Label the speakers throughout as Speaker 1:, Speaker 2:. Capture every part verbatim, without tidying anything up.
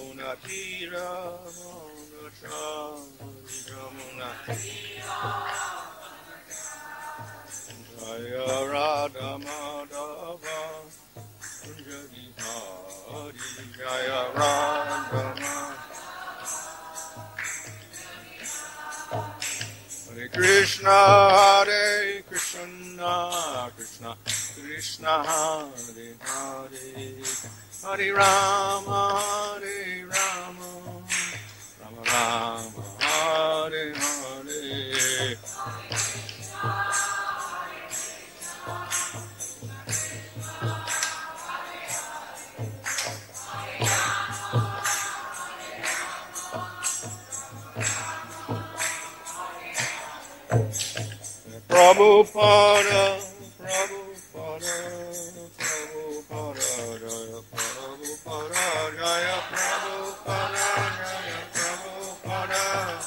Speaker 1: Munatira Munatra Munatira Jaya Radha Madhava Kunjali Hari Jaya Radha Hare Krishna Hare Krishna Krishna Krishna Hare Hare Hare Rama Hare Rama Rama Rama Hare Hare Prabhupada, Prabhupada, Prabhupada, Jaya Prabhupada, Jaya Prabhupada, Jaya Prabhupada.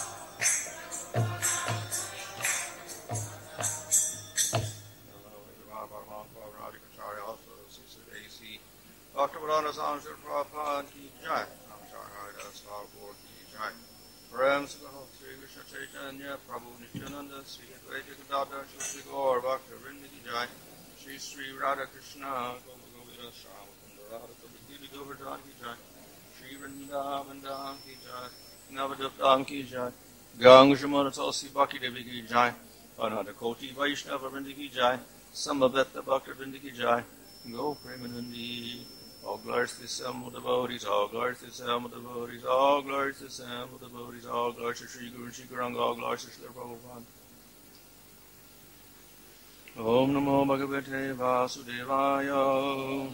Speaker 1: Bhaktivedanta Swami Srila Prabhupada ki jai, Namaskar Das Thakur ki jai. Prem Sukho Sri Krishna Chaitanya Prabhu Nityananda Sri Advaita Gadadhar Shri Gaur Bhakta Vrinda ki jai. Shri Sri Radha Krishna Goma Govira Shama Kunda Radha Kabhiri Govardhan ki jai. Shri Vrindavan Dham ki jai. Navadip Dham ki jai. Ganga Shamana Tulsi Bhakti Devi ki jai. Ananda Koti Vaishnava Vrinda ki jai. Samaveta Bhakta Vrinda ki jai. Go Premanandi. All glories to the Sam of the devotees, all glories to the Sam of the devotees, all glories to the Sam of the devotees, all glories to Sri Guru Sri Guranga, all glories to Sri Prabhupada. Om Namo Bhagavate Vasudevaya.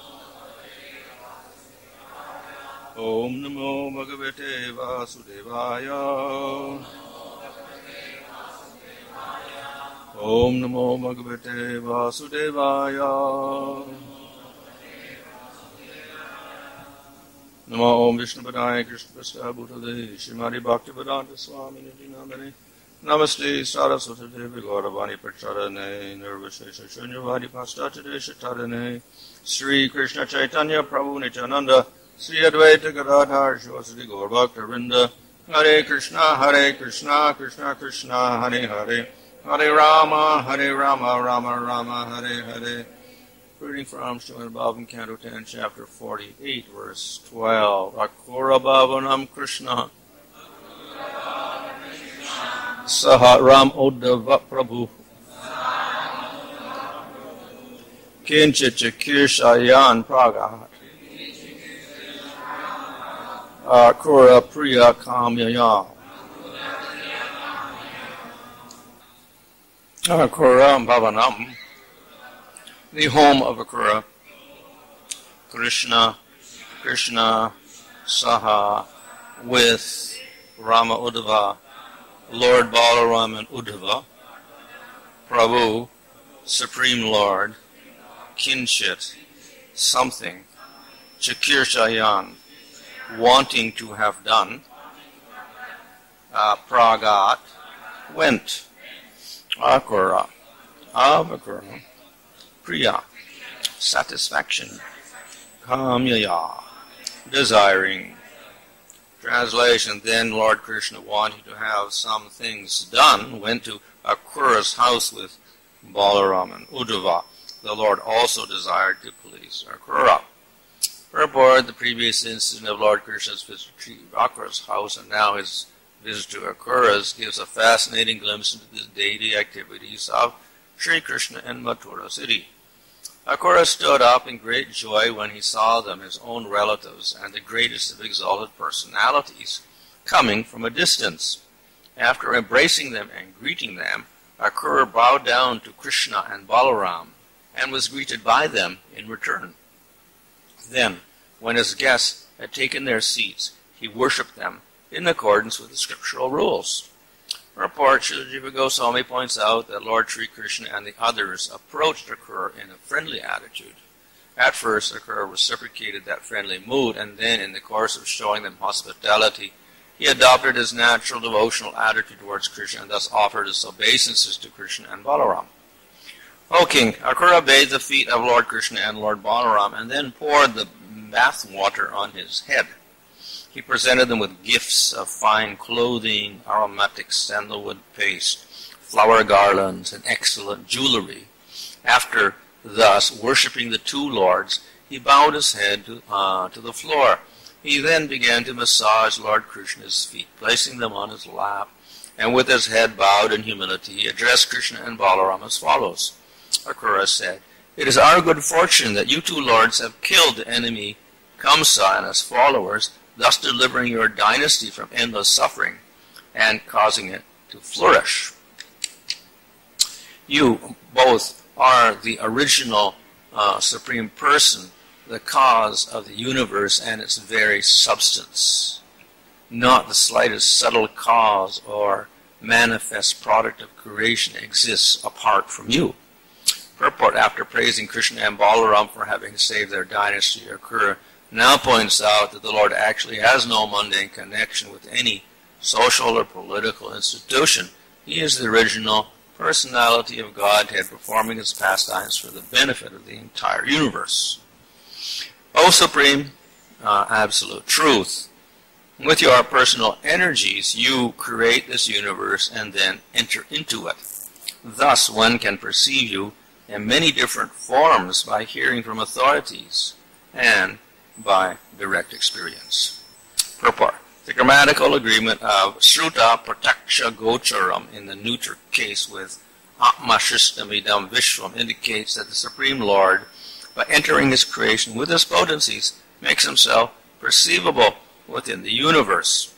Speaker 1: Om Namo Bhagavate Vasudevaya. Om Namo Bhagavate Vasudevaya. Namo Om Vishnu Padaya Krishna Prasthaya Bhutale Shrimati Bhaktivedanta Swami Niti Namane Namaste Saraswati Devi Gauravani Prachadane Nirvishesha Shunyavadi Pastatade Shatadane Sri Krishna Chaitanya Prabhu Nityananda Sri Advaita Gadadhar Shivasati Gaur Bhakta Vrinda Hare Krishna Hare Krishna Krishna Krishna Hare Hare Hare Rama Hare Rama Rama Rama Hare Hare. Reading from Srimad Bhagavatam, Canto ten, Chapter forty-eight, Verse twelve. Akura Bhavanam Krishna Saha Ram Uddhava Prabhu Kinchit Kirshayan Pragat Akura Priya Kamyaya Akura Bhavanam, the home of Akura, Krishna, Krishna, Saha, with Rama Uddhava, Lord Balaram and Uddhava, Prabhu, Supreme Lord, Kinchit, something, Chakirshayan, wanting to have done, uh, Pragat, went, Akura, of Akura, Priya, satisfaction, Kamyaya, desiring. Translation, then Lord Krishna, wanting to have some things done, went to Akura's house with Balaram and Uddhava. The Lord also desired to please Akura. Purport, the previous incident of Lord Krishna's visit to Akura's house and now his visit to Akura's gives a fascinating glimpse into the daily activities of Sri Krishna in Mathura city. Akura stood up in great joy when he saw them, his own relatives, and the greatest of exalted personalities, coming from a distance. After embracing them and greeting them, Akura bowed down to Krishna and Balaram, and was greeted by them in return. Then, when his guests had taken their seats, he worshipped them in accordance with the scriptural rules. Report, Srila Jiva Goswami points out that Lord Sri Krishna and the others approached Akura in a friendly attitude. At first, Akura reciprocated that friendly mood, and then, in the course of showing them hospitality, he adopted his natural devotional attitude towards Krishna and thus offered his obeisances to Krishna and Balaram. O king, Akura bathed the feet of Lord Krishna and Lord Balaram and then poured the bath water on his head. He presented them with gifts of fine clothing, aromatic sandalwood paste, flower garlands, and excellent jewelry. After thus worshipping the two lords, he bowed his head to, uh, to the floor. He then began to massage Lord Krishna's feet, placing them on his lap, and with his head bowed in humility, he addressed Krishna and Balaram as follows. Akrura said, "It is our good fortune that you two lords have killed the enemy Kamsa and his followers, thus delivering your dynasty from endless suffering and causing it to flourish. You both are the original uh, Supreme Person, the cause of the universe and its very substance. Not the slightest subtle cause or manifest product of creation exists apart from you." Purport: after praising Krishna and Balaram for having saved their dynasty, Akrura now points out that the Lord actually has no mundane connection with any social or political institution. He is the original personality of Godhead, performing his pastimes for the benefit of the entire universe. O Supreme uh, Absolute Truth, with your personal energies, you create this universe and then enter into it. Thus, one can perceive you in many different forms by hearing from authorities and by direct experience. Purport: the grammatical agreement of Sruta Prataksha Gocharam in the neuter case with Atma Shristamidam Vishwam indicates that the Supreme Lord, by entering his creation with his potencies, makes himself perceivable within the universe.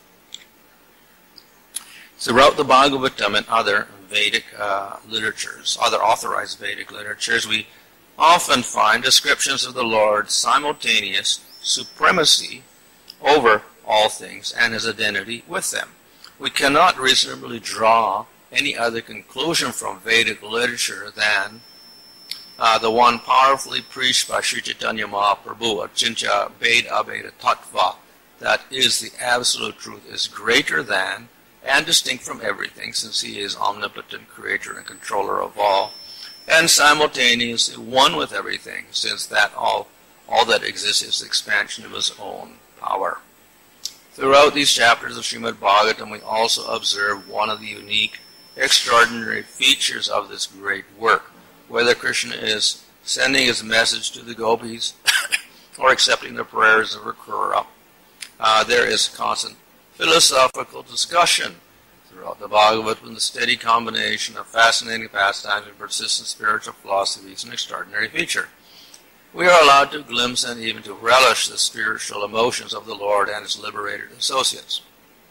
Speaker 1: Throughout the Bhagavatam and other Vedic uh, literatures, other authorized Vedic literatures, we often find descriptions of the Lord's simultaneous supremacy over all things and his identity with them. We cannot reasonably draw any other conclusion from Vedic literature than uh, the one powerfully preached by Sri Chaitanya Mahaprabhu, Achintya Bheda Abheda Tattva, that is, the absolute truth is greater than and distinct from everything, since he is omnipotent creator and controller of all, and simultaneously one with everything, since that all, all that exists is the expansion of his own power. Throughout these chapters of Srimad Bhagavatam, we also observe one of the unique, extraordinary features of this great work, whether Krishna is sending his message to the gopis or accepting the prayers of Akrura. Uh, there is constant philosophical discussion throughout the Bhagavatam. The steady combination of fascinating pastimes and persistent spiritual philosophy is an extraordinary feature. We are allowed to glimpse and even to relish the spiritual emotions of the Lord and his liberated associates.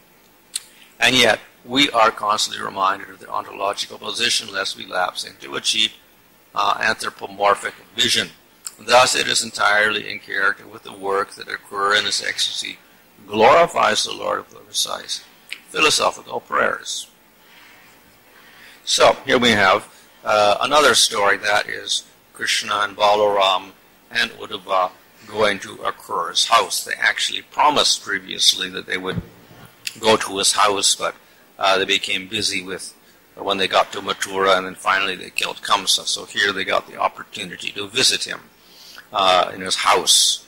Speaker 1: And yet, we are constantly reminded of the ontological position lest we lapse into a cheap uh, anthropomorphic vision. Thus, it is entirely in character with the work that Akrura in his ecstasy glorifies the Lord with the precise philosophical prayers. So, here we have uh, another story, that is Krishna and Balaram and Uddhava going to Akrura's house. They actually promised previously that they would go to his house, but uh, they became busy with uh, when they got to Mathura, and then finally they killed Kamsa. So here they got the opportunity to visit him uh, in his house.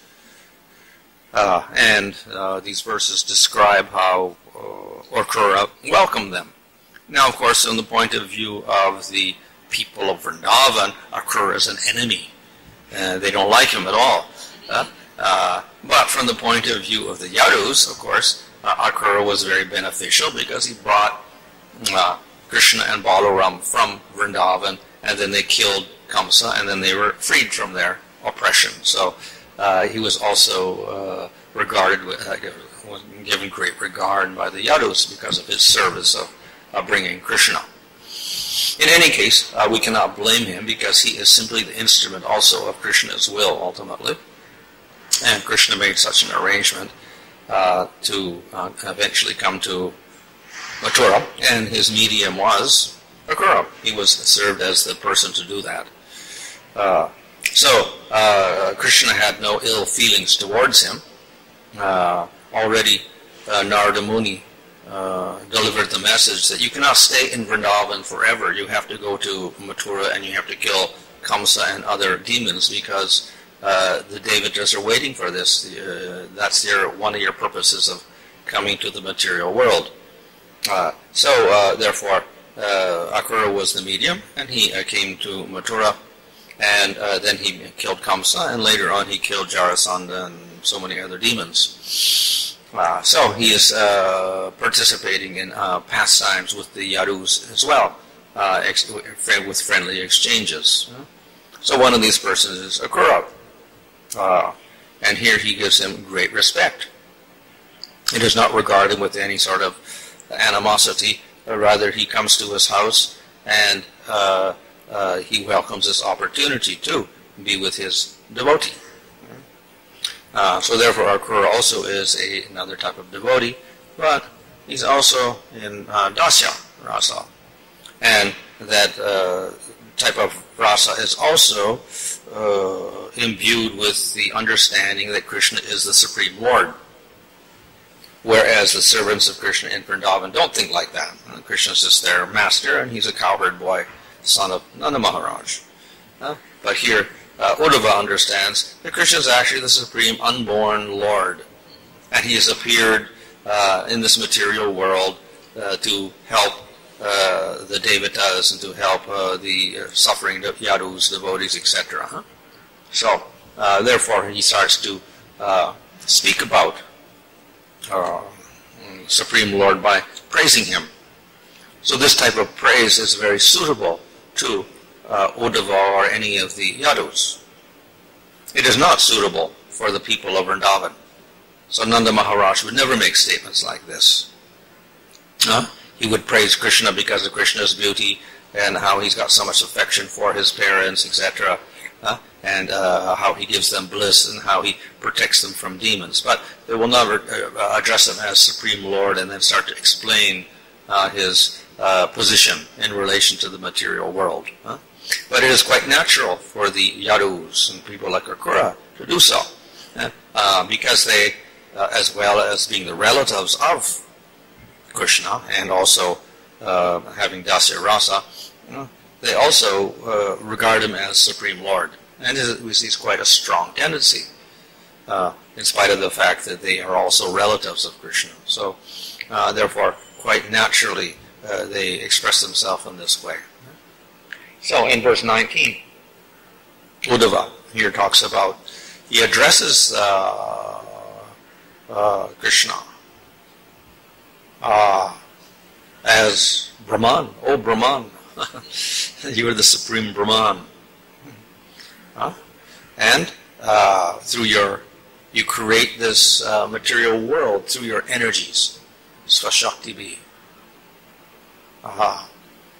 Speaker 1: Uh, and uh, these verses describe how uh, Akrura welcomed them. Now, of course, from the point of view of the people of Vrindavan, Akrura is an enemy. Uh, they don't like him at all. Uh, uh, but from the point of view of the Yadus, of course, uh, Akrura was very beneficial because he brought uh, Krishna and Balaram from Vrindavan, and then they killed Kamsa, and then they were freed from their oppression. So uh, he was also uh, regarded, with, uh, was given great regard by the Yadus because of his service of uh, bringing Krishna. In any case, uh, we cannot blame him because he is simply the instrument also of Krishna's will, ultimately. And Krishna made such an arrangement uh, to uh, eventually come to Mathura, and his medium was Akrura. He was served as the person to do that. Uh, so, uh, Krishna had no ill feelings towards him. Uh, already, uh, Narada Muni Uh, delivered the message that you cannot stay in Vrindavan forever. You have to go to Mathura and you have to kill Kamsa and other demons because uh, the Devatas are waiting for this. The, uh, that's your one of your purposes of coming to the material world. Uh, so, uh, therefore, uh, Akrura was the medium, and he uh, came to Mathura, and uh, then he killed Kamsa, and later on he killed Jarasandha and so many other demons. Uh, so he is uh, participating in uh, pastimes with the Yadus as well, uh, ex- with friendly exchanges. So one of these persons is Akrura, uh, and here he gives him great respect. He does not regard him with any sort of animosity, or rather he comes to his house and uh, uh, he welcomes this opportunity to be with his devotee. Uh, so therefore Akrura also is a, another type of devotee, but he's also in uh, Dasya Rasa. And that uh, type of rasa is also uh, imbued with the understanding that Krishna is the Supreme Lord. Whereas the servants of Krishna in Vrindavan don't think like that. Uh, Krishna is just their master, and he's a cowherd boy, son of Nanda Maharaj. Uh, but here, uh, Uddhava understands that Krishna is actually the supreme unborn Lord, and he has appeared uh, in this material world uh, to help uh, the Devatas and to help uh, the uh, suffering Yadus, devotees, et cetera. Huh? So, uh, therefore, he starts to uh, speak about Uh, Supreme Lord by praising him. So this type of praise is very suitable to uh, Uddhava or any of the Yadus. It is not suitable for the people of Vrindavan. So Nanda Maharaj would never make statements like this. Uh, he would praise Krishna because of Krishna's beauty and how he's got so much affection for his parents, et cetera, uh, and uh, how he gives them bliss and how he protects them from demons. But they will never uh, address him as Supreme Lord and then start to explain uh, his uh, position in relation to the material world. Huh? But it is quite natural for the Yadus and people like Akrura to do so, uh, because they, uh, as well as being the relatives of Krishna and also uh, having Dasya Rasa, you know, they also uh, regard him as Supreme Lord. And we see it's quite a strong tendency, uh, in spite of the fact that they are also relatives of Krishna. So, uh, therefore, quite naturally, uh, they express themselves in this way. So, in verse nineteen, Uddhava here talks about, he addresses uh, uh, Krishna uh, as Brahman. Oh, Brahman. You are the Supreme Brahman. Huh? And uh, through your, you create this uh, material world through your energies. Svashakti bhi. Aha.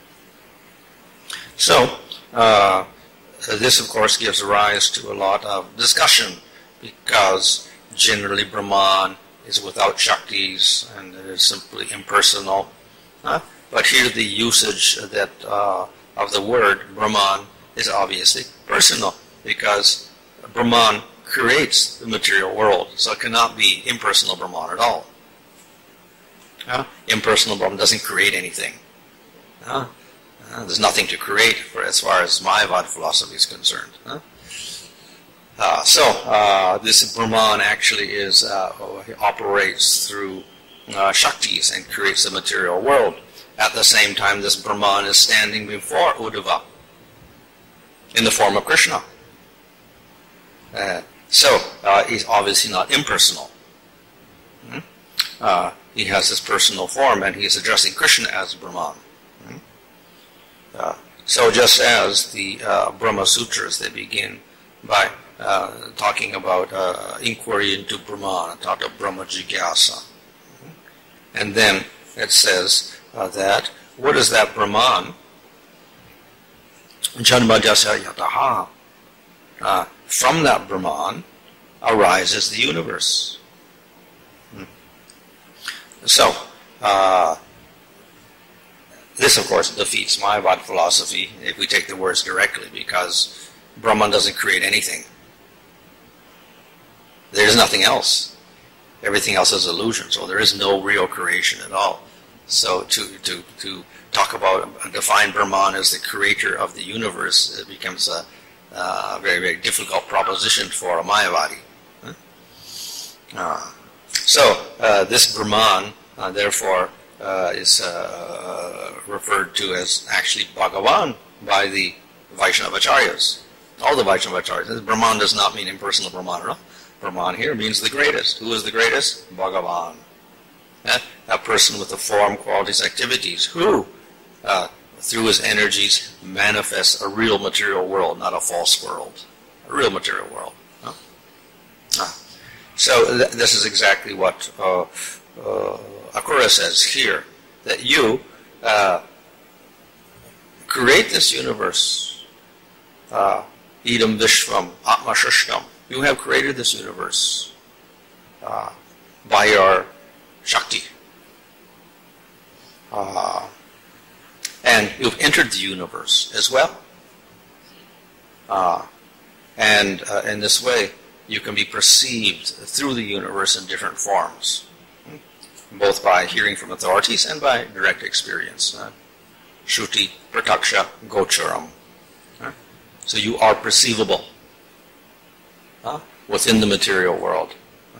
Speaker 1: So, uh, this of course gives rise to a lot of discussion, because generally Brahman is without Shaktis and it is simply impersonal. Huh? But here the usage that uh, of the word Brahman is obviously personal, because Brahman creates the material world, so it cannot be impersonal Brahman at all. Uh, impersonal Brahman doesn't create anything. Uh, uh, there's nothing to create for as far as Mayavad philosophy is concerned. Uh, uh, so uh, this Brahman actually is uh, operates through uh, Shaktis and creates the material world. At the same time, this Brahman is standing before Uddhava in the form of Krishna. Uh, so, uh, he's obviously not impersonal. Hmm? Uh, he has this personal form, and he is addressing Krishna as Brahman. Hmm? Uh, so, just as the uh, Brahma Sutras, they begin by uh, talking about uh, inquiry into Brahman, talk of Brahma Jigyasa. Hmm? And then it says uh, that, what is that Brahman? Janma Jasa Yataha. Uh, from that Brahman arises the universe. Hmm. So, uh, this of course defeats Mayavad philosophy if we take the words directly, because Brahman doesn't create anything. There is nothing else. Everything else is illusion, so there is no real creation at all. So to to to talk about, define Brahman as the creator of the universe, it becomes a uh, very, very difficult proposition for a Mayavadi. Huh? Uh, so uh, this Brahman, uh, therefore, uh, is uh, referred to as actually Bhagavan by the Vaishnavacharyas. All the Vaishnavacharyas. Brahman does not mean impersonal Brahman. No? Brahman here means the greatest. Who is the greatest? Bhagavan. Eh? A person with the form, qualities, activities, who, uh, through his energies, manifests a real material world, not a false world. A real material world. No? Ah. So th- this is exactly what uh, uh, Akura says here, that you uh, create this universe, uh, idam vishvam, atma shrishtam. You have created this universe uh, by your Shakti. Uh, and you've entered the universe as well. Uh, and uh, in this way, you can be perceived through the universe in different forms, both by hearing from authorities and by direct experience. Uh, Shruti, Prataksha, Gocharam. Uh, so you are perceivable uh, within the material world.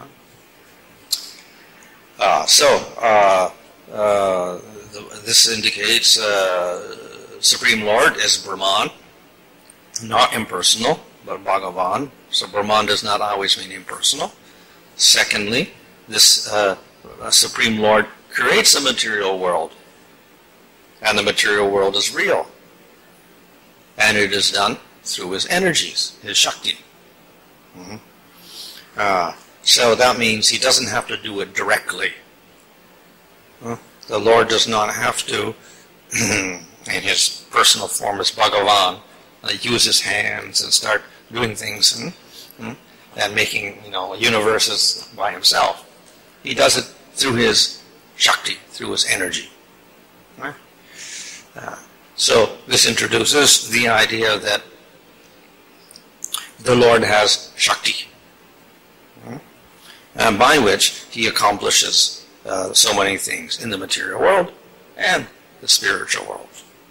Speaker 1: Uh, so, uh, uh, the, this indicates uh, Supreme Lord as Brahman, not impersonal, but Bhagavan. So Brahman does not always mean impersonal. Secondly, this uh, Supreme Lord creates a material world, and the material world is real. And it is done through his energies, his Shakti. Mm-hmm. Uh, So that means he doesn't have to do it directly. The Lord does not have to, in his personal form as Bhagavan, uh, use his hands and start doing things and, and making, you know, universes by himself. He does it through his Shakti, through his energy. Right? Uh, so this introduces the idea that the Lord has Shakti, and by which he accomplishes uh, so many things in the material world and the spiritual world.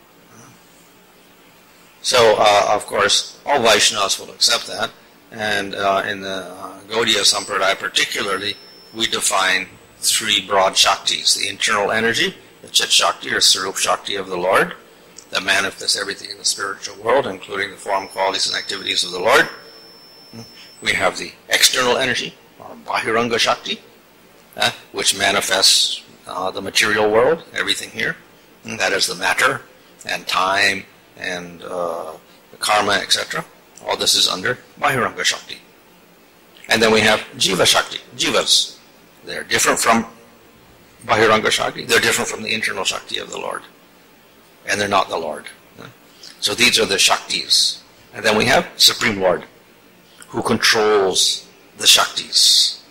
Speaker 1: So, uh, of course, all Vaishnavas will accept that, and uh, in the uh, Gaudiya Sampradaya particularly, we define three broad Shaktis: the internal energy, the Chit Shakti or Sarup Shakti of the Lord, that manifests everything in the spiritual world, including the form, qualities, and activities of the Lord. We have the external energy, or Bahiranga Shakti, uh, which manifests uh, the material world, everything here. And that is the matter, and time, and uh, the karma, et cetera. All this is under Bahiranga Shakti. And then we have Jiva Shakti, Jivas. They're different from Bahiranga Shakti. They're different from the internal Shakti of the Lord. And they're not the Lord. So these are the Shaktis. And then we have Supreme Lord, who controls the Shaktis.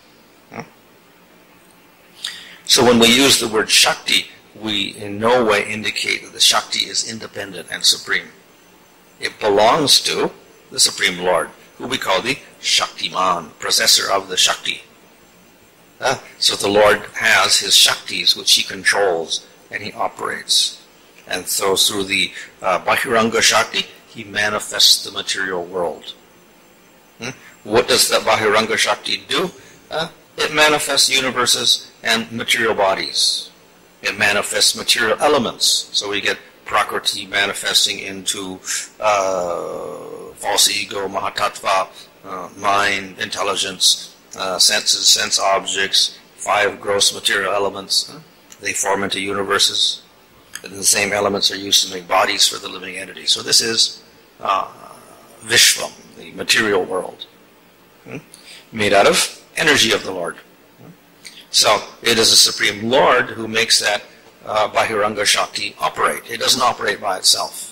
Speaker 1: So when we use the word Shakti, we in no way indicate that the Shakti is independent and supreme. It belongs to the Supreme Lord, who we call the Shaktiman, possessor of the Shakti. Uh, so the Lord has his Shaktis which he controls and he operates. And so through the uh, Bahiranga Shakti, he manifests the material world. Hmm? What does the Bahiranga Shakti do? Uh, it manifests universes and material bodies. It manifests material elements. So we get Prakriti manifesting into uh, false ego, Mahatattva, uh, mind, intelligence, uh, senses, sense objects, five gross material elements. Huh? They form into universes. And the same elements are used to make bodies for the living entity. So this is uh, Vishvam, the material world, hmm? made out of energy of the Lord. So it is the Supreme Lord who makes that uh, Bahiranga Shakti operate. It doesn't operate by itself.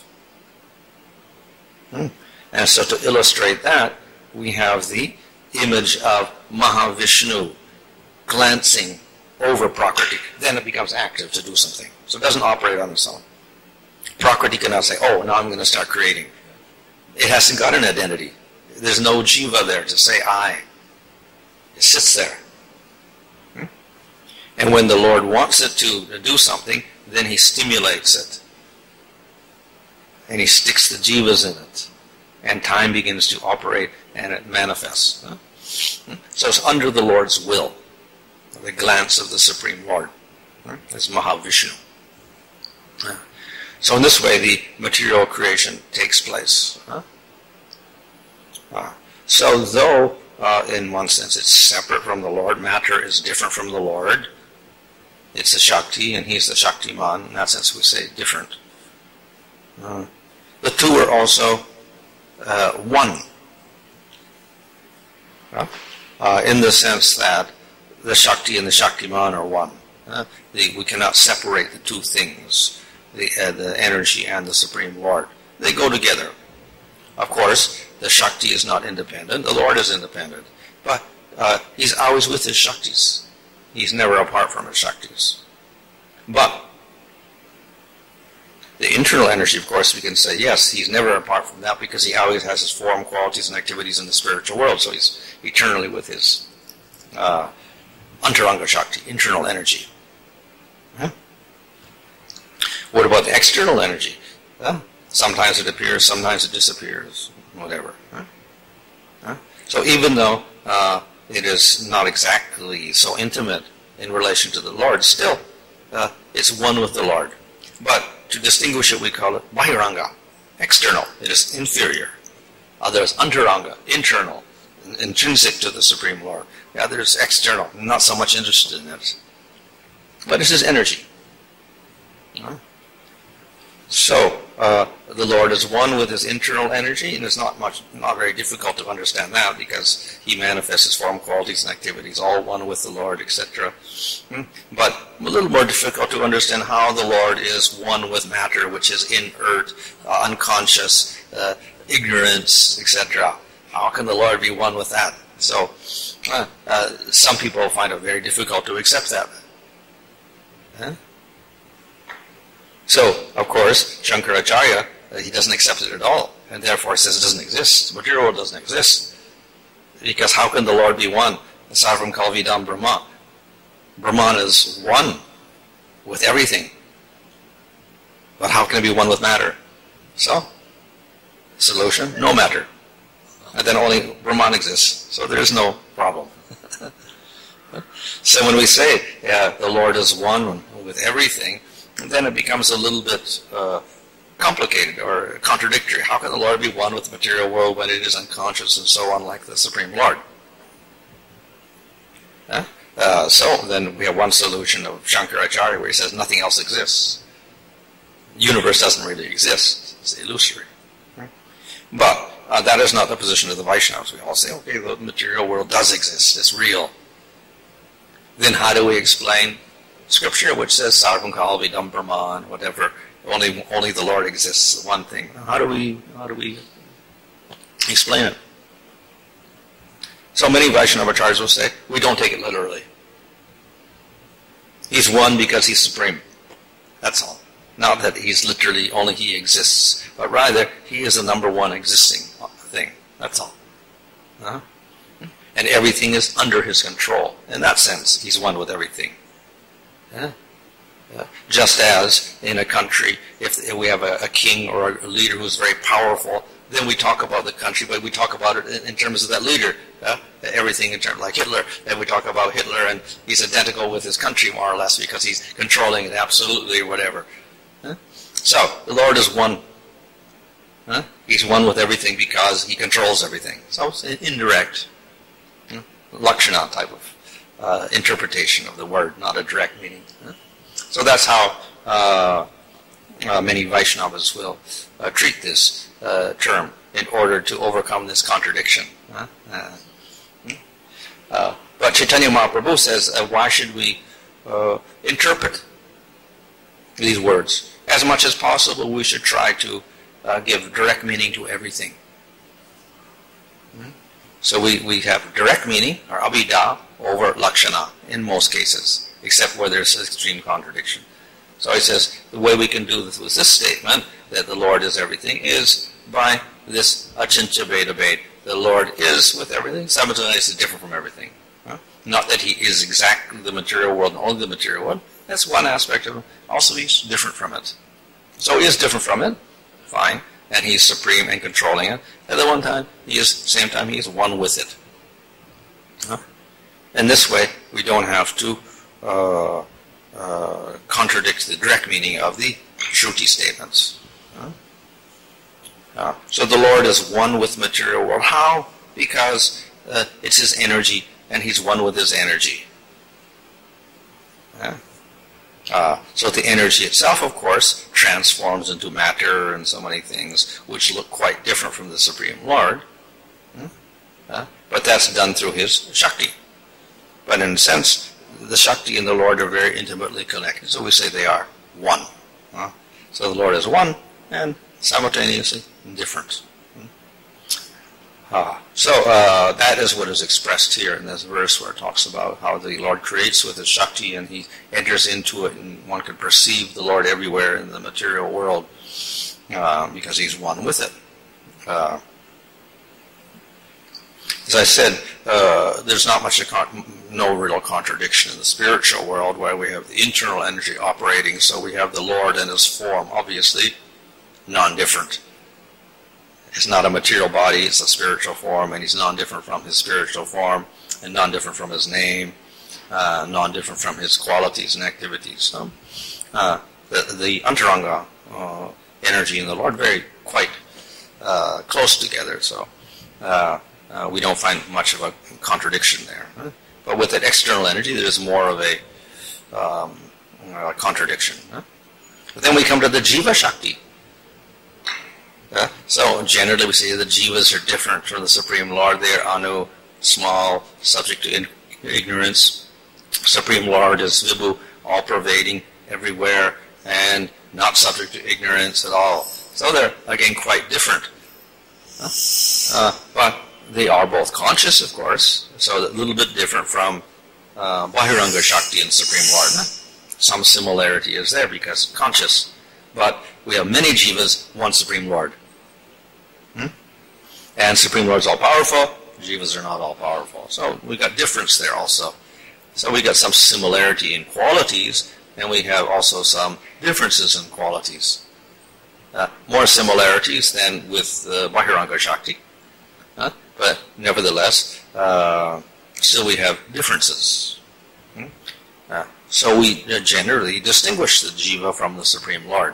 Speaker 1: Hmm. And so to illustrate that, we have the image of Mahavishnu glancing over Prakriti. Then it becomes active to do something. So it doesn't operate on its own. Prakriti cannot say, oh, now I'm going to start creating. It hasn't got an identity. There's no jiva there to say I. It sits there. Hmm? And when the Lord wants it to, to do something, then he stimulates it. And he sticks the jivas in it. And time begins to operate and it manifests. Huh? So it's under the Lord's will, the glance of the Supreme Lord. That's Mahavishnu. So in this way, the material creation takes place. Uh, so though, uh, in one sense, it's separate from the Lord, matter is different from the Lord, it's the Shakti, and he's the Shaktiman. In that sense, we say different. Uh, the two are also uh, one. Uh, uh, in the sense that the Shakti and the Shaktiman are one. Uh, the, we cannot separate the two things, the, uh, the energy and the Supreme Lord. They go together. Of course, the Shakti is not independent. The Lord is independent. But uh, he's always with his Shaktis. He's never apart from his Shaktis. But the internal energy, of course, we can say, yes, he's never apart from that because he always has his form, qualities, and activities in the spiritual world. So he's eternally with his uh, Antaranga Shakti, internal energy. Huh? What about the external energy? Huh? Sometimes it appears, sometimes it disappears, whatever. Huh? Huh? So even though uh, it is not exactly so intimate in relation to the Lord, still uh, it's one with the Lord. But to distinguish it, we call it Bahiranga, external. It is inferior. Uh, there's Antaranga, internal, intrinsic to the Supreme Lord. Yeah, there's external, not so much interested in it. But it's his energy. Huh? So, uh, the Lord is one with his internal energy, and it's not much, not very difficult to understand that because he manifests his form, qualities, and activities, all one with the Lord, et cetera. Hmm? But a little more difficult to understand how the Lord is one with matter, which is inert, uh, unconscious, uh, ignorance, et cetera. How can the Lord be one with that? So, uh, uh, some people find it very difficult to accept that. Huh? So, of course, Shankaracharya, uh, he doesn't accept it at all, and therefore says it doesn't exist. The material world doesn't exist. Because how can the Lord be one? Sarvam Kalvidam Brahma. Brahman is one with everything. But how can it be one with matter? So, solution, no matter. And then only Brahman exists. So there is no problem. So when we say yeah, the Lord is one with everything, then it becomes a little bit uh, complicated or contradictory. How can the Lord be one with the material world when it is unconscious and so on, like the Supreme Lord? Huh? Uh, so then we have one solution of Shankaracharya where he says nothing else exists. The universe doesn't really exist. It's illusory. Right? But uh, that is not the position of the Vaishnavas. We all say, okay, the material world does exist. It's real. Then how do we explain Scripture, which says Sarvam Kalvidam Brahman, whatever, only only the Lord exists, one thing. How do we how do we explain it? So many Vaishnavacharyas will say, we don't take it literally. He's one because he's supreme. That's all. Not that he's literally only he exists, but rather he is the number one existing thing. That's all. Huh? And everything is under his control. In that sense, he's one with everything. Yeah. Yeah. Just as in a country, if, if we have a, a king or a leader who's very powerful, then we talk about the country, but we talk about it in, in terms of that leader. Yeah? Everything in terms like Hitler, and we talk about Hitler, and he's identical with his country more or less because he's controlling it absolutely or whatever. Yeah? So the Lord is one. Huh? He's one with everything because he controls everything. So it's indirect, yeah? Lakshana type of Uh, interpretation of the word, not a direct meaning. Huh? So that's how uh, uh, many Vaishnavas will uh, treat this uh, term in order to overcome this contradiction. Huh? Uh, uh, but Chaitanya Mahaprabhu says, uh, why should we uh, interpret these words? As much as possible, we should try to uh, give direct meaning to everything. Hmm? So we, we have direct meaning, or abhida, over lakshana in most cases, except where there's extreme contradiction. So he says the way we can do this with this statement, that the Lord is everything, is by this achintya bheda bhed. The Lord is with everything, simultaneously different from everything. Huh? Not that he is exactly the material world and only the material world. That's one aspect of him. Also, he's different from it. So he is different from it, fine, and he's supreme and controlling it. At the one time, he is, same time, he is one with it. Huh? And this way, we don't have to uh, uh, contradict the direct meaning of the Shruti statements. Huh? Uh, so the Lord is one with material world. How? Because uh, it's His energy, and He's one with His energy. Yeah. Uh, so the energy itself, of course, transforms into matter and so many things which look quite different from the Supreme Lord. Hmm? Uh, but that's done through His Shakti. But in a sense, the Shakti and the Lord are very intimately connected. So we say they are one. Huh? So the Lord is one and simultaneously different. Uh, so uh, that is what is expressed here in this verse where it talks about how the Lord creates with His Shakti and He enters into it, and one can perceive the Lord everywhere in the material world uh, because He's one with it. Uh, as I said, uh, there's not much, of con- no real contradiction in the spiritual world where we have the internal energy operating, so we have the Lord and His form, obviously non-different. It's not a material body, it's a spiritual form, and He's non-different from His spiritual form, and non-different from His name, uh, non-different from His qualities and activities. So, uh, the, the Antaranga uh, energy and the Lord very quite uh, close together, so uh, uh, we don't find much of a contradiction there. Huh? But with that external energy, there's more of a, um, a contradiction. Huh? But then we come to the Jiva Shakti. Uh, so generally we say the jivas are different from the Supreme Lord. They are anu, small, subject to in- ignorance. Supreme Lord is vibhu, all-pervading, everywhere, and not subject to ignorance at all. So they're, again, quite different. Uh, uh, but they are both conscious, of course, so a little bit different from uh, Bahiranga Shakti and Supreme Lord. Uh, some similarity is there because conscious. But we have many jivas, one Supreme Lord. Hmm? And Supreme Lord is all-powerful, jivas are not all-powerful. So we got difference there also. So we got some similarity in qualities, and we have also some differences in qualities. Uh, more similarities than with uh, Bahiranga Shakti. Uh, but nevertheless, uh, still we have differences. Hmm? Uh, so we uh, generally distinguish the jiva from the Supreme Lord.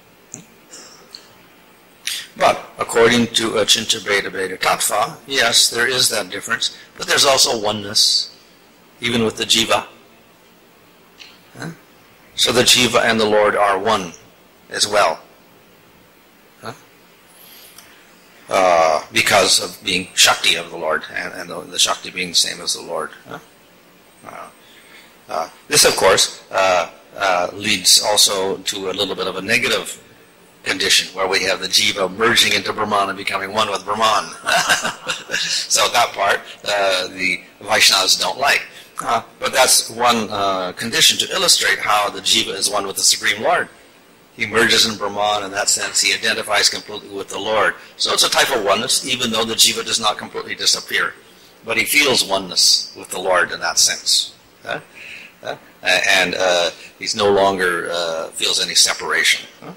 Speaker 1: But according to Achintya Bheda Bheda Tattva, yes, there is that difference, but there's also oneness, even with the jiva. Huh? So the jiva and the Lord are one as well. Huh? Uh, because of being Shakti of the Lord, and, and the, the Shakti being the same as the Lord. Huh? Uh, uh, this, of course, uh, uh, leads also to a little bit of a negative condition where we have the jiva merging into Brahman and becoming one with Brahman. So that part uh, the Vaishnavas don't like. Uh, but that's one uh, condition to illustrate how the jiva is one with the Supreme Lord. He merges in Brahman. In that sense, he identifies completely with the Lord. So it's a type of oneness, even though the jiva does not completely disappear. But he feels oneness with the Lord in that sense. Uh, uh, and uh, he's no longer uh, feels any separation. Uh,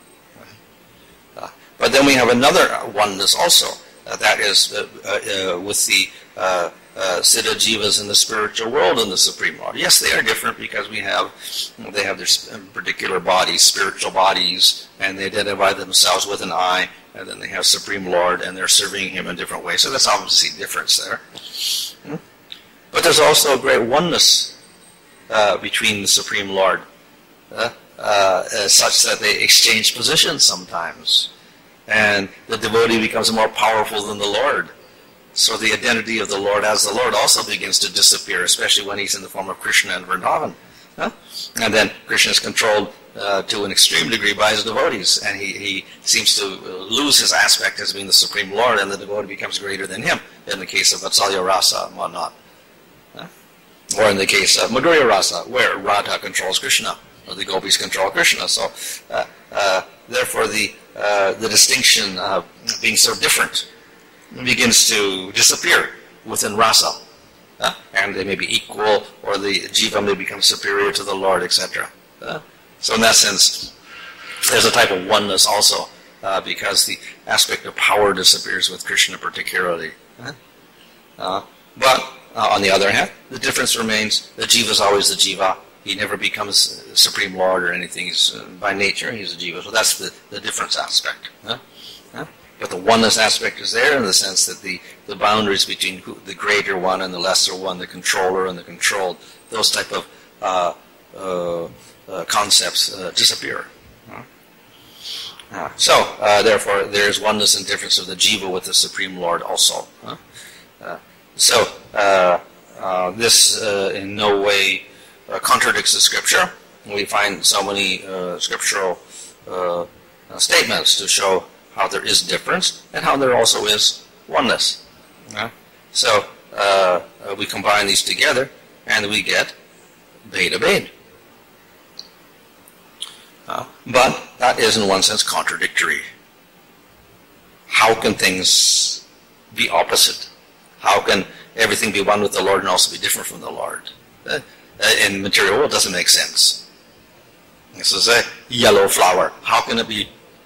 Speaker 1: But then we have another oneness also. Uh, that is uh, uh, with the uh, uh, Siddha Jivas in the spiritual world and the Supreme Lord. Yes, they are different because we have they have their particular bodies, spiritual bodies, and they identify themselves with an I, and then they have Supreme Lord, and they're serving Him in different ways. So that's obviously a difference there. Hmm? But there's also a great oneness uh, between the Supreme Lord, uh, uh, such that they exchange positions sometimes. And the devotee becomes more powerful than the Lord. So the identity of the Lord as the Lord also begins to disappear, especially when he's in the form of Krishna and Vrindavan. Huh? And then Krishna is controlled uh, to an extreme degree by his devotees, and he, he seems to lose his aspect as being the Supreme Lord, and the devotee becomes greater than him, in the case of Vatsalya Rasa and whatnot. Huh? Or in the case of Madhurya Rasa, where Radha controls Krishna, or the gopis control Krishna. So, uh, uh, therefore, the Uh, the distinction of being so different begins to disappear within rasa. Uh, and they may be equal, or the jiva may become superior to the Lord, et cetera. Uh, so in that sense, there's a type of oneness also, uh, because the aspect of power disappears with Krishna particularly. Uh, uh, but Uh, on the other hand, the difference remains. The jiva is always the jiva. He never becomes Supreme Lord or anything. He's, uh, by nature, he's a jiva. So that's the, the difference aspect. Huh? Huh? But the oneness aspect is there in the sense that the, the boundaries between who, the greater one and the lesser one, the controller and the controlled, those type of uh, uh, uh, concepts uh, disappear. Huh? Uh, so, uh, therefore, there is oneness and difference of the jiva with the Supreme Lord also. Huh? Uh, so, uh, uh, this uh, in no way uh, contradicts the scripture. We find so many uh, scriptural uh, uh, statements to show how there is difference and how there also is oneness. Uh, so, uh, uh, we combine these together and we get Beda Bed. Uh, but that is in one sense contradictory. How can things be opposite? How can everything be one with the Lord and also be different from the Lord? Uh, in material world, it doesn't make sense. This is a yellow flower. How can it be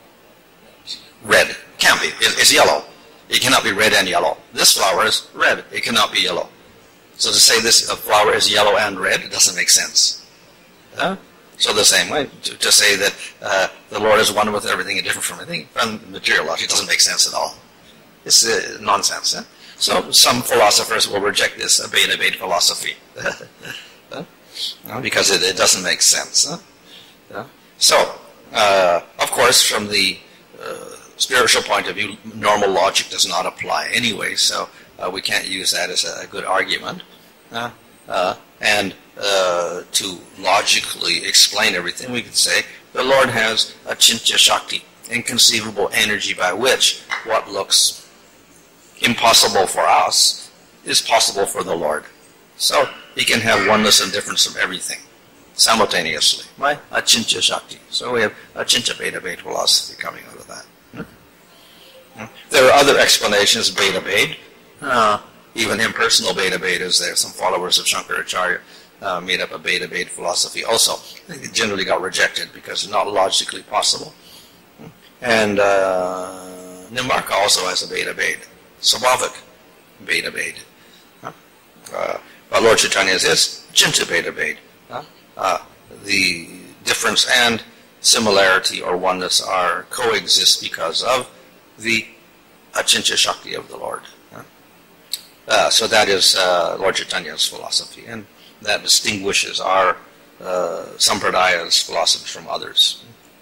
Speaker 1: red? It can't be. It's yellow. It cannot be red and yellow. This flower is red. It cannot be yellow. So to say this flower is yellow and red, it doesn't make sense. Uh, so the same way, to, to say that uh, the Lord is one with everything and different from everything, from material logic, doesn't make sense at all. It's uh, nonsense. Huh? So some philosophers will reject this a Beda Bed philosophy uh, because it, it doesn't make sense. Huh? Uh, so, uh, of course, from the uh, spiritual point of view, normal logic does not apply anyway, so uh, we can't use that as a good argument. Uh, uh, and uh, to logically explain everything, we could say the Lord has Achintya Shakti, inconceivable energy by which what looks impossible for us is possible for the Lord. So he can have oneness and difference from everything simultaneously. Right? Achintya Shakti. So we have Achintya Beda Bed philosophy coming out of that. Hmm? There are other explanations of Beda Bed. Uh, even impersonal Beda Bed is there. Some followers of Shankaracharya uh, made up a Beda Bed philosophy also. It generally got rejected because it's not logically possible. And uh, Nimbarka also has a Beda Bed. Swabhavik Beda Bed. Huh? Uh, but Lord Chaitanya's is Achintya Beda Bed. Huh? Uh, the difference and similarity or oneness are coexist because of the Achintya Shakti of the Lord. Huh? Uh, so that is uh, Lord Chaitanya's philosophy, and that distinguishes our uh, Sampradaya's philosophy from others.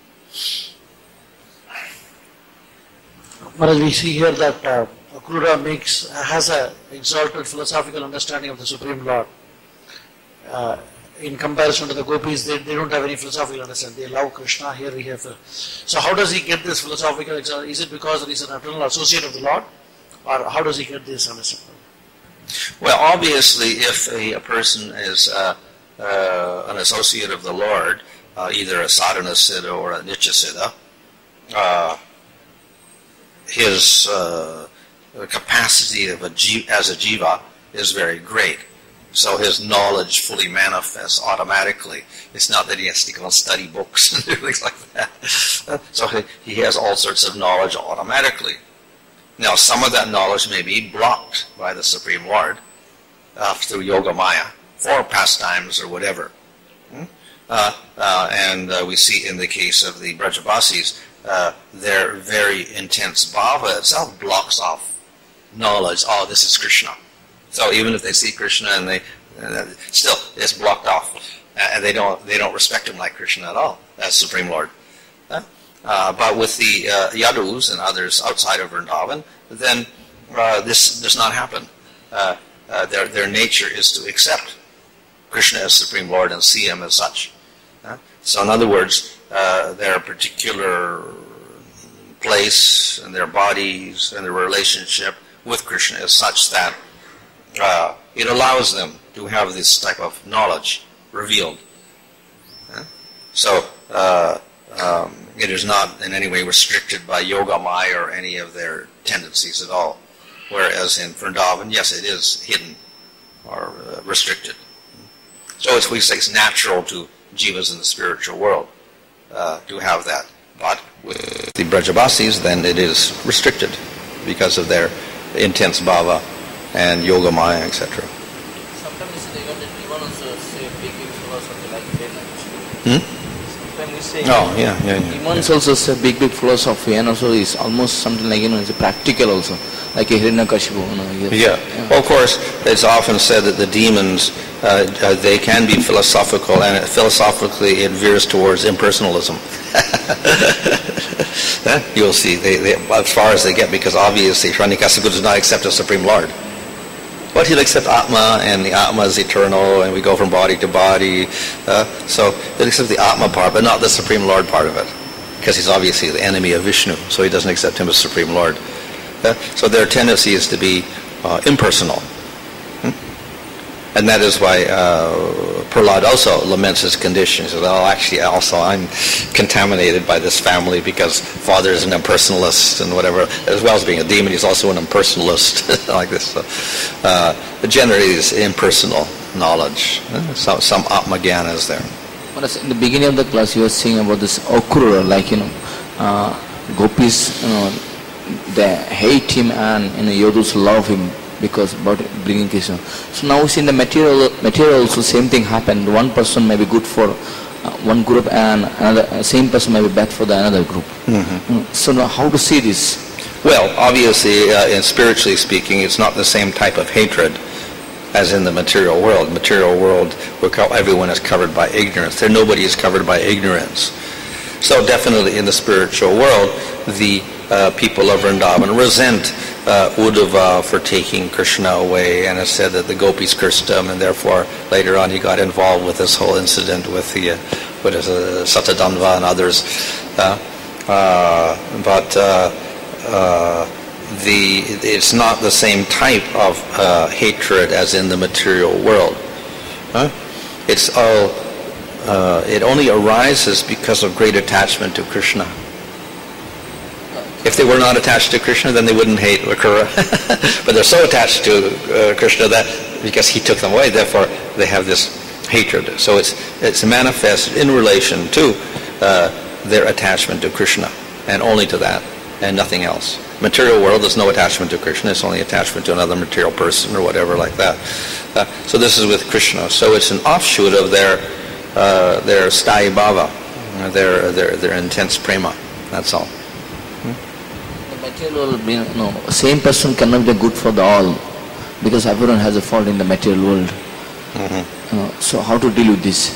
Speaker 2: Maharaj, we see here that uh, Akrura makes, has an exalted philosophical understanding of the Supreme Lord. Uh, in comparison to the gopis, they, they don't have any philosophical understanding. They love Krishna. Here we have. Uh, so how does he get this philosophical understanding? Is it because he is an eternal associate of the Lord? Or how does he get this understanding?
Speaker 1: Well, obviously, if a, a person is uh, uh, an associate of the Lord, uh, either a sadhana siddha or a nitya siddha, uh, his uh, capacity of a jiva, as a jiva is very great. So his knowledge fully manifests automatically. It's not that he has to go and study books and do things like that. So he has all sorts of knowledge automatically. Now, some of that knowledge may be blocked by the Supreme Lord uh, through Yoga Maya for pastimes or whatever. Hmm? Uh, uh, and uh, we see in the case of the Brajavasis, uh, their very intense bhava itself blocks off knowledge. Oh, this is Krishna. So even if they see Krishna and they uh, still it's blocked off, uh, and they don't they don't respect him like Krishna at all as Supreme Lord. Uh, uh, but with the uh, Yadus and others outside of Vrindavan, then uh, this does not happen. Uh, uh, their their nature is to accept Krishna as Supreme Lord and see him as such. Uh, so in other words, uh, their particular place and their bodies and their relationship with Krishna is such that Uh, it allows them to have this type of knowledge revealed. Uh, so uh, um, it is not in any way restricted by Yoga Maya or any of their tendencies at all. Whereas in Vrindavan, yes, it is hidden or uh, restricted. So it's, we say it's natural to jivas in the spiritual world uh, to have that. But with the Brajavasis, then it is restricted because of their intense bhava and Yoga Maya, et cetera. Hmm? Oh, yeah, yeah, yeah.
Speaker 3: Humans also say big, big philosophy, and also is almost something like, you know, it's practical also, like a Hiranyakashipu. You know,
Speaker 1: yeah. yeah. Well, of course, it's often said that the demons, uh, uh, they can be philosophical, and it, philosophically it veers towards impersonalism. You'll see, they, they, as far as they get, because obviously Hiranyakashipu does not accept a Supreme Lord. But he'll accept Atma, and the Atma is eternal, and we go from body to body. Uh, so he'll accept the Atma part, but not the Supreme Lord part of it, because he's obviously the enemy of Vishnu, so he doesn't accept him as Supreme Lord. Uh, so their tendency is to be uh, impersonal. Hmm? And that is why uh, Prahlad also laments his condition. He says, oh, actually, also I'm contaminated by this family because father is an impersonalist and whatever. As well as being a demon, he's also an impersonalist, like this. So, uh, generally, it's impersonal knowledge. Uh, so, some Atmagyan is there.
Speaker 3: In the beginning of the class, you were saying about this Akrura, like, you know, uh, gopis, you know, they hate him, and, you know, yodhas love him because about bringing Krishna. So now we see in the material, material also same thing happened. One person may be good for uh, one group, and another uh, same person may be bad for the another group. Mm-hmm. So now how to see this?
Speaker 1: Well, obviously, uh, in spiritually speaking, it's not the same type of hatred as in the material world. Material world, where everyone is covered by ignorance. There, nobody is covered by ignorance. So definitely in the spiritual world, the uh, people of Vrindavan resent uh, Uddhava for taking Krishna away, and it's said that the gopis cursed him, and therefore later on he got involved with this whole incident with the, uh, what is it, Satadhanva and others. Uh, uh, but uh, uh, the it's not the same type of uh, hatred as in the material world. Huh? It's all, uh, it only arises because of great attachment to Krishna. If they were not attached to Krishna, then they wouldn't hate Akrura. But they're so attached to uh, Krishna that because he took them away, therefore they have this hatred. So it's it's manifested in relation to uh, their attachment to Krishna, and only to that, and nothing else. Material world, there's no attachment to Krishna, it's only attachment to another material person or whatever like that. Uh, so this is with Krishna. So it's an offshoot of their uh, their sthāyi bhava, their, their, their intense prema, that's all.
Speaker 3: Material world, you know, same person cannot be good for the all, because everyone has a fault in the material world. Mm-hmm. You know, so how to deal with this?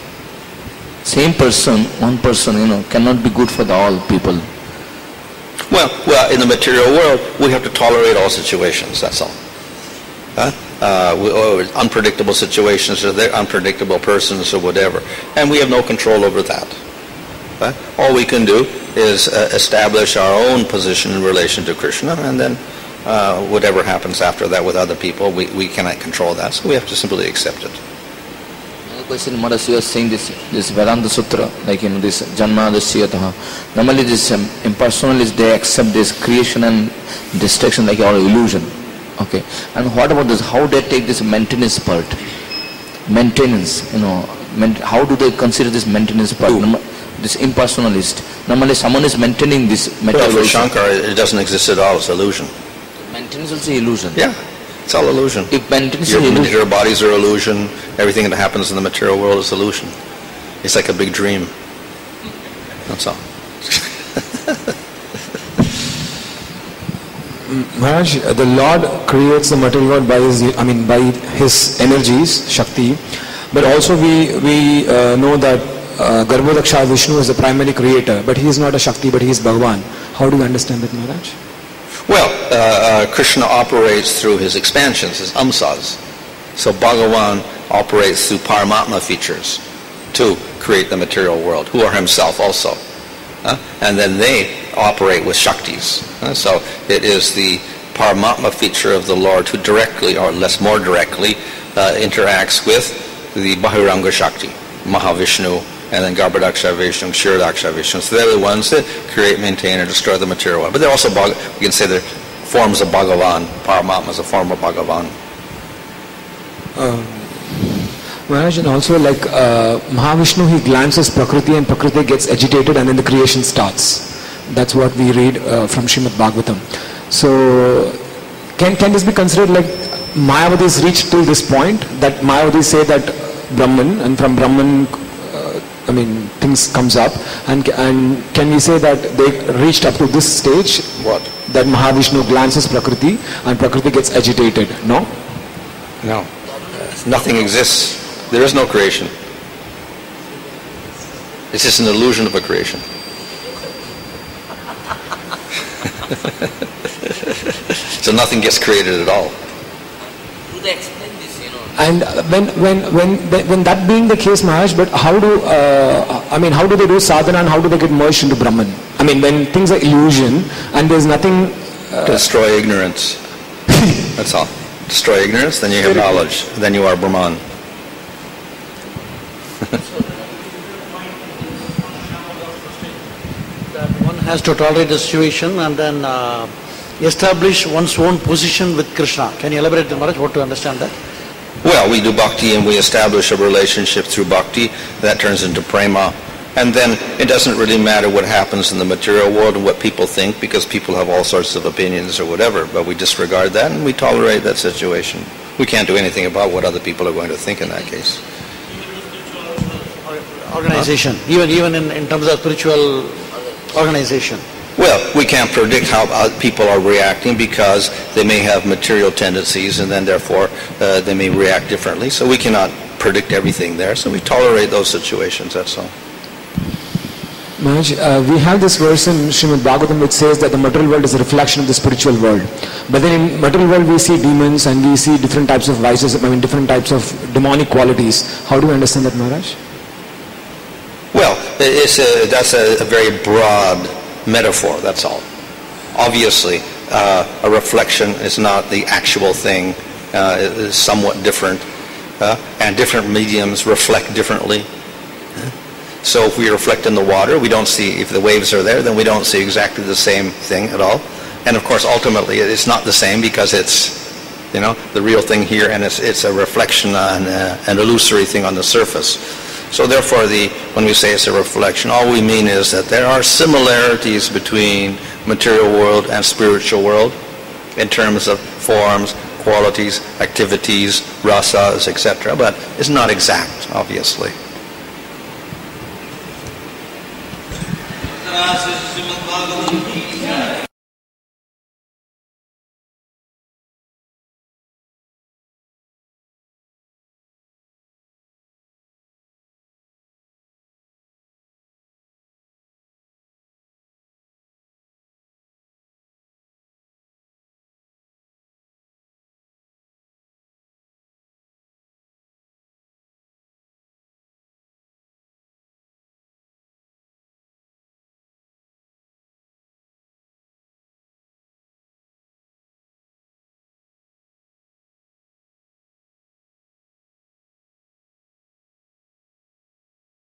Speaker 3: Same person, one person, you know, cannot be good for the all people.
Speaker 1: Well, well, in the material world, we have to tolerate all situations. That's all. Huh? Uh, we, oh, unpredictable situations, or they're unpredictable persons, or whatever, and we have no control over that. Huh? All we can do is uh, establish our own position in relation to Krishna, and then uh, whatever happens after that with other people, we, we cannot control that, so we have to simply accept it.
Speaker 3: Another question, Maharaj, you are saying this, this Vedanta Sutra, like in this Janma Dasyataha. Normally this um, impersonalists, they accept this creation and destruction like all illusion. Okay. And what about this? How they take this maintenance part? Maintenance, you know, how do they consider this maintenance part? Ooh. This impersonalist. Normally someone is maintaining this material.
Speaker 1: Well, for Shankara, it doesn't exist at all. It's illusion.
Speaker 3: Maintenance is also illusion.
Speaker 1: Yeah, it's all illusion.
Speaker 3: If maintenance
Speaker 1: your,
Speaker 3: is illusion,
Speaker 1: your bodies are illusion. Everything that happens in the material world is illusion. It's like a big dream. That's all.
Speaker 4: Maharaj, the Lord creates the material world by his, I mean, by his energies, Shakti. But also we we uh, know that uh, Garbhodaksha Vishnu is the primary creator, but he is not a Shakti, but he is Bhagavan. How do you understand that, Maharaj?
Speaker 1: Well, uh, uh, Krishna operates through his expansions, his amsas. So Bhagavan operates through Paramatma features to create the material world, who are himself also. Uh, and then they operate with Shaktis. Uh, so it is the Paramatma feature of the Lord who directly, or less more directly, uh, interacts with the Bahiranga Shakti, Mahavishnu, and then Garbhodaksha Vishnu, Kshirodaksha Vishnu. So they're the ones that create, maintain, and destroy the material world. But they're also, we can say they're forms of Bhagavan. Paramatma is a form of Bhagavan.
Speaker 4: Uh, Maharaj, and also like uh, Mahavishnu, he glances Prakriti, and Prakriti gets agitated, and then the creation starts. That's what we read uh, from Srimad Bhagavatam. So, can can this be considered like Mayavadis reach till this point that Mayavadis say that Brahman, and from Brahman, uh, I mean, things comes up, and and can we say that they reached up to this stage?
Speaker 5: What?
Speaker 4: That Mahavishnu glances Prakriti and Prakriti gets agitated. No?
Speaker 5: No. Nothing exists. There is no creation. It's just an illusion of a creation. So nothing gets created at all.
Speaker 3: Do they explain this, you know?
Speaker 4: And when when when when that being the case, Maharaj, but how do uh, I mean how do they do sadhana and how do they get merged into Brahman? I mean when things are illusion and there's nothing. Uh,
Speaker 5: Destroy ignorance. That's all. Destroy ignorance, then you have knowledge. Then you are Brahman.
Speaker 2: That one has to tolerate the situation and then uh, establish one's own position with Krishna. Can you elaborate, Maharaj, what to understand that?
Speaker 5: Well, we do bhakti and we establish a relationship through bhakti. That turns into prema. And then it doesn't really matter what happens in the material world and what people think, because people have all sorts of opinions or whatever, but we disregard that and we tolerate that situation. We can't do anything about what other people are going to think in that case.
Speaker 2: Organization, huh? even even in, in terms of spiritual organization.
Speaker 5: Well, we can't predict how uh, people are reacting because they may have material tendencies and then therefore uh, they may react differently. So we cannot predict everything there. So we tolerate those situations, that's all.
Speaker 4: Maharaj, uh, we have this verse in Srimad Bhagavatam which says that the material world is a reflection of the spiritual world. But then in material world we see demons and we see different types of vices, I mean different types of demonic qualities. How do you understand that, Maharaj?
Speaker 5: Well, it's a, that's a, a very broad metaphor, that's all. Obviously, uh, a reflection is not the actual thing. Uh, it is somewhat different. Uh, and different mediums reflect differently. So if we reflect in the water, we don't see, if the waves are there, then we don't see exactly the same thing at all. And of course, ultimately, it's not the same because it's, you know, the real thing here, and it's, it's a reflection on uh, an illusory thing on the surface. So therefore, the when we say it's a reflection, all we mean is that there are similarities between material world and spiritual world in terms of forms, qualities, activities, rasas, et cetera. But it's not exact, obviously.
Speaker 1: Srimad Bhagavatam ki jai.